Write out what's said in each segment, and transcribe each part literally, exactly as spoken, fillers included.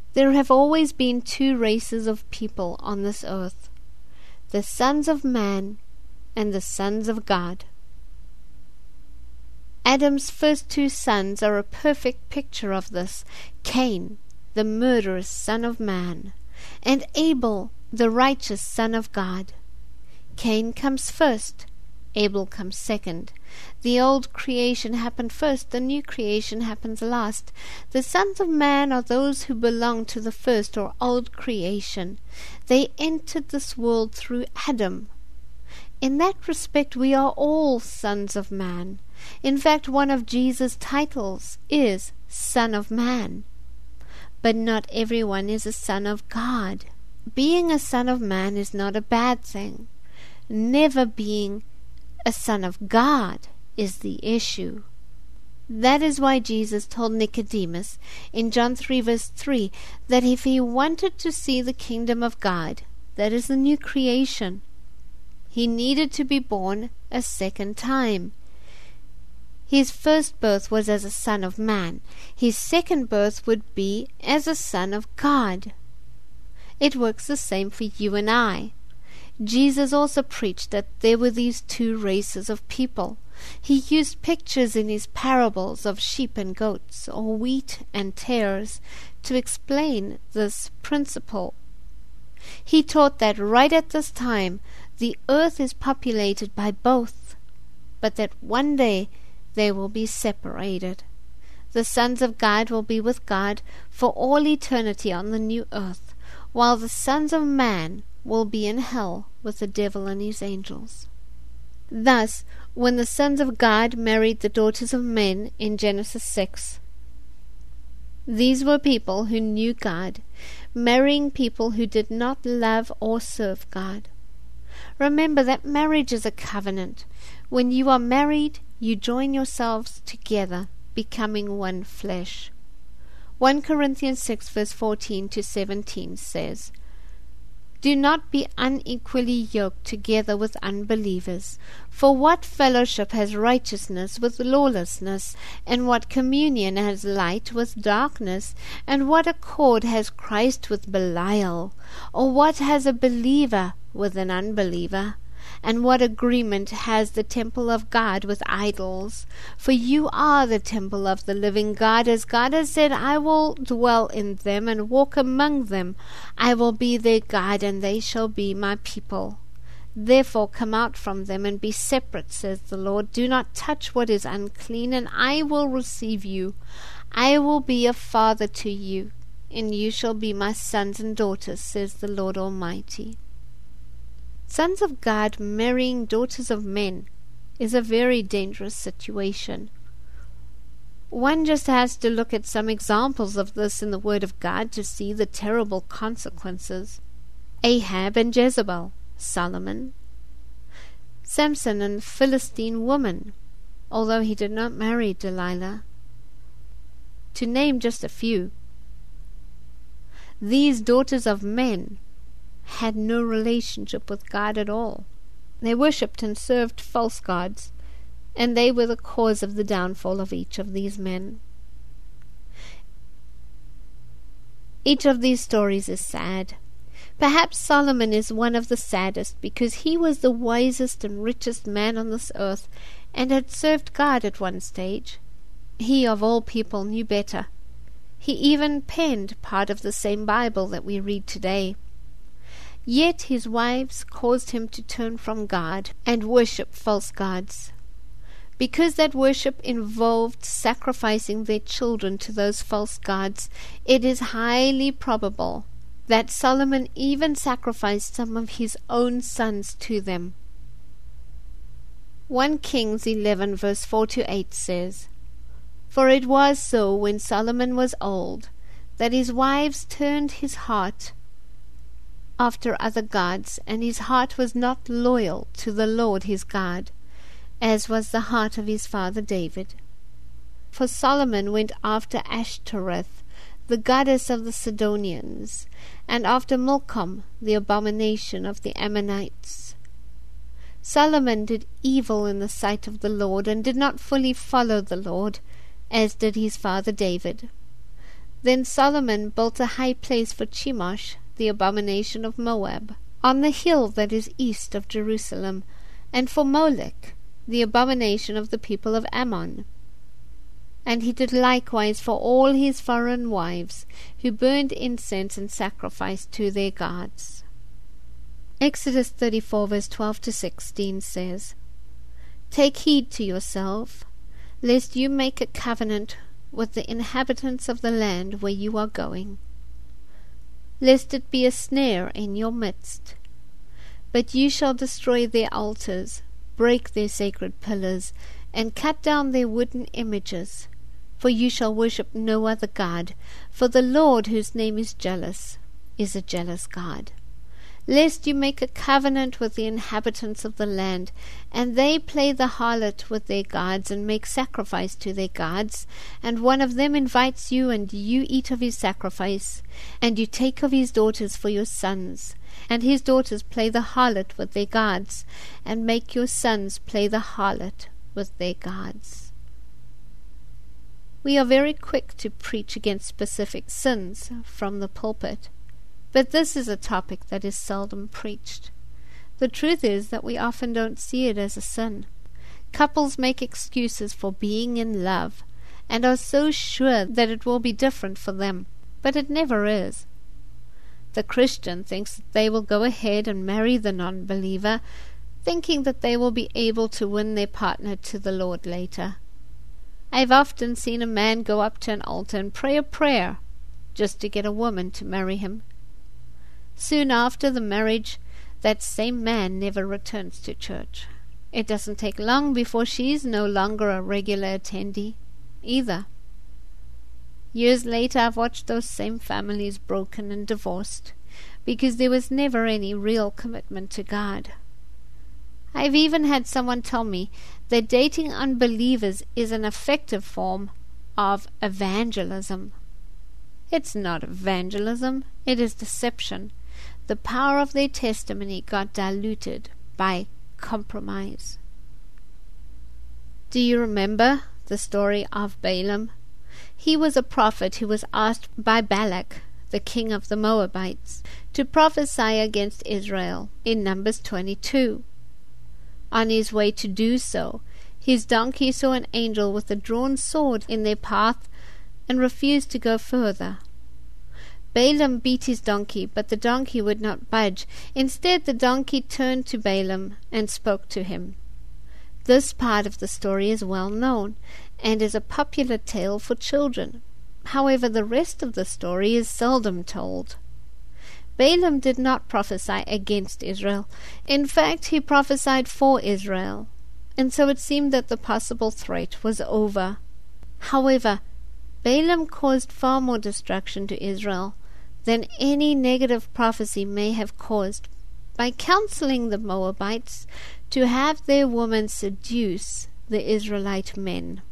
There have always been two races of people on this earth, the sons of man and the sons of God. Adam's first two sons are a perfect picture of this: Cain, the murderous son of man, and Abel, the righteous son of God. Cain comes first, Abel comes second. The old creation happened first, the new creation happens last. The sons of man are those who belong to the first or old creation. They entered this world through Adam. In that respect we are all sons of man. In fact, one of Jesus' titles is Son of Man. But not everyone is a son of God. Being a son of man is not a bad thing. Never being a son of God is the issue. That is why Jesus told Nicodemus in John three verse three that if he wanted to see the kingdom of God, that is the new creation, he needed to be born a second time. His first birth was as a son of man. His second birth would be as a son of God. It works the same for you and I. Jesus also preached that there were these two races of people. He used pictures in his parables of sheep and goats, or wheat and tares, to explain this principle. He taught that right at this time the earth is populated by both, but that one day they will be separated. The sons of God will be with God for all eternity on the new earth, while the sons of man will be in hell with the devil and his angels. Thus, when the sons of God married the daughters of men in Genesis six, these were people who knew God, marrying people who did not love or serve God. Remember that marriage is a covenant. When you are married, you join yourselves together, becoming one flesh. First Corinthians six verse fourteen to seventeen says, "Do not be unequally yoked together with unbelievers. For what fellowship has righteousness with lawlessness? And what communion has light with darkness? And what accord has Christ with Belial? Or what has a believer with an unbeliever? And what agreement has the temple of God with idols? For you are the temple of the living God, as God has said, I will dwell in them and walk among them. I will be their God, and they shall be my people. Therefore come out from them and be separate, says the Lord. Do not touch what is unclean, and I will receive you. I will be a father to you, and you shall be my sons and daughters, says the Lord Almighty." Sons of God marrying daughters of men is a very dangerous situation. One just has to look at some examples of this in the Word of God to see the terrible consequences. Ahab and Jezebel, Solomon, Samson and Philistine woman, although he did not marry Delilah, to name just a few. These daughters of men had no relationship with God at all. They worshipped and served false gods, and they were the cause of the downfall of each of these men. Each of these stories is sad. Perhaps Solomon is one of the saddest, because he was the wisest and richest man on this earth, and had served God at one stage. He of all people knew better. He even penned part of the same Bible that we read today. Yet his wives caused him to turn from God and worship false gods. Because that worship involved sacrificing their children to those false gods, it is highly probable that Solomon even sacrificed some of his own sons to them. First Kings eleven verse four to eight says, "For it was so when Solomon was old, that his wives turned his heart after other gods, and his heart was not loyal to the Lord his God, as was the heart of his father David. For Solomon went after Ashtoreth, the goddess of the Sidonians, and after Milcom, the abomination of the Ammonites. Solomon did evil in the sight of the Lord, and did not fully follow the Lord, as did his father David. Then Solomon built a high place for Chemosh, the abomination of Moab, on the hill that is east of Jerusalem, and for Molech, the abomination of the people of Ammon. And he did likewise for all his foreign wives, who burned incense and sacrificed to their gods. Exodus thirty-four verse twelve to sixteen says, Take heed to yourself, lest you make a covenant with the inhabitants of the land where you are going, lest it be a snare in your midst. But you shall destroy their altars, break their sacred pillars, and cut down their wooden images. For you shall worship no other God, for the Lord, whose name is jealous, is a jealous God. Lest you make a covenant with the inhabitants of the land, and they play the harlot with their gods, and make sacrifice to their gods, and one of them invites you, and you eat of his sacrifice, and you take of his daughters for your sons, and his daughters play the harlot with their gods, and make your sons play the harlot with their gods. We are very quick to preach against specific sins from the pulpit, but this is a topic that is seldom preached. The truth is that we often don't see it as a sin. Couples make excuses for being in love, and are so sure that it will be different for them, but it never is. The Christian thinks that they will go ahead and marry the non-believer, thinking that they will be able to win their partner to the Lord later. I've often seen a man go up to an altar and pray a prayer just to get a woman to marry him. Soon after the marriage, that same man never returns to church. It doesn't take long before she's no longer a regular attendee either. Years later, I've watched those same families broken and divorced because there was never any real commitment to God. I've even had someone tell me that dating unbelievers is an effective form of evangelism. It's not evangelism, it is deception. The power of their testimony got diluted by compromise. Do you remember the story of Balaam? He was a prophet who was asked by Balak, the king of the Moabites, to prophesy against Israel in Numbers twenty-two. On his way to do so, his donkey saw an angel with a drawn sword in their path and refused to go further. Balaam beat his donkey, but the donkey would not budge. Instead, the donkey turned to Balaam and spoke to him. This part of the story is well known and is a popular tale for children. However, the rest of the story is seldom told. Balaam did not prophesy against Israel. In fact, he prophesied for Israel, and so it seemed that the possible threat was over. However, Balaam caused far more destruction to Israel than any negative prophecy may have caused by counseling the Moabites to have their women seduce the Israelite men.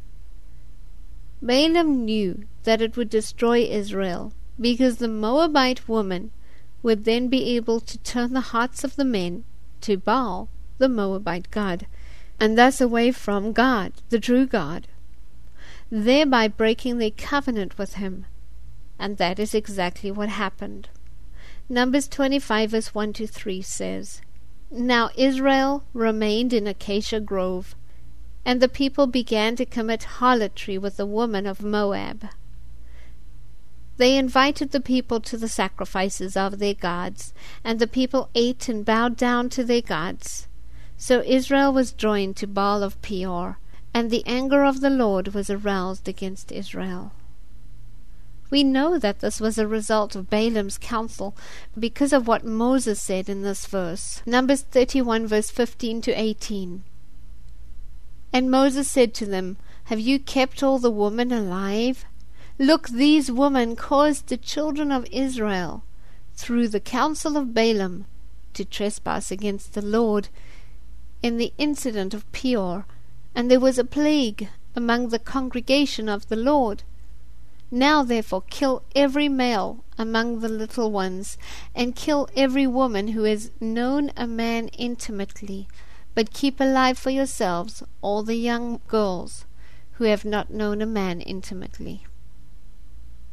Balaam knew that it would destroy Israel because the Moabite woman would then be able to turn the hearts of the men to Baal, the Moabite god, and thus away from God, the true God, thereby breaking their covenant with him. And that is exactly what happened. Numbers twenty-five verse one to three says, Now Israel remained in Acacia Grove, and the people began to commit harlotry with the woman of Moab. They invited the people to the sacrifices of their gods, and the people ate and bowed down to their gods. So Israel was joined to Baal of Peor, and the anger of the Lord was aroused against Israel. We know that this was a result of Balaam's counsel because of what Moses said in this verse. Numbers thirty-one verse fifteen to eighteen. And Moses said to them, Have you kept all the women alive? Look, these women caused the children of Israel, through the counsel of Balaam, to trespass against the Lord in the incident of Peor, and there was a plague among the congregation of the Lord. Now therefore kill every male among the little ones, and kill every woman who has known a man intimately, but keep alive for yourselves all the young girls who have not known a man intimately.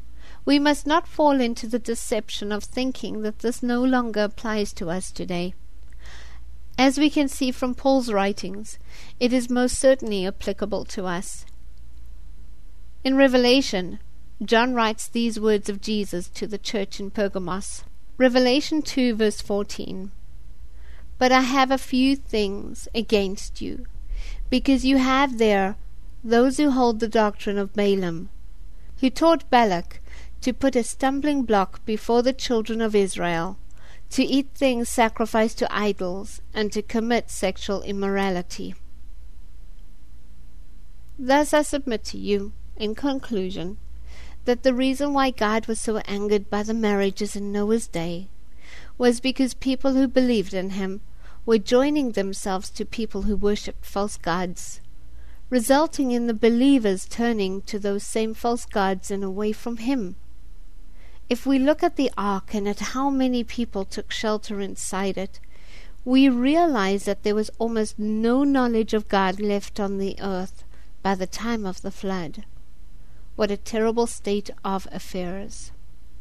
We must not fall into the deception of thinking that this no longer applies to us today. As we can see from Paul's writings, it is most certainly applicable to us. In Revelation, John writes these words of Jesus to the church in Pergamos. Revelation two verse fourteen. But I have a few things against you, because you have there those who hold the doctrine of Balaam, who taught Balak to put a stumbling block before the children of Israel, to eat things sacrificed to idols, and to commit sexual immorality. Thus I submit to you, in conclusion, that the reason why God was so angered by the marriages in Noah's day was because people who believed in him were joining themselves to people who worshipped false gods, resulting in the believers turning to those same false gods and away from him. If we look at the ark and at how many people took shelter inside it, we realize that there was almost no knowledge of God left on the earth by the time of the flood. What a terrible state of affairs.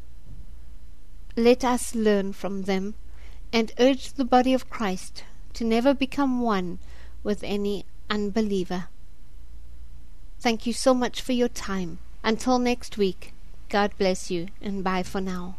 Let us learn from them and urge the body of Christ to never become one with any unbeliever. Thank you so much for your time. Until next week, God bless you, and bye for now.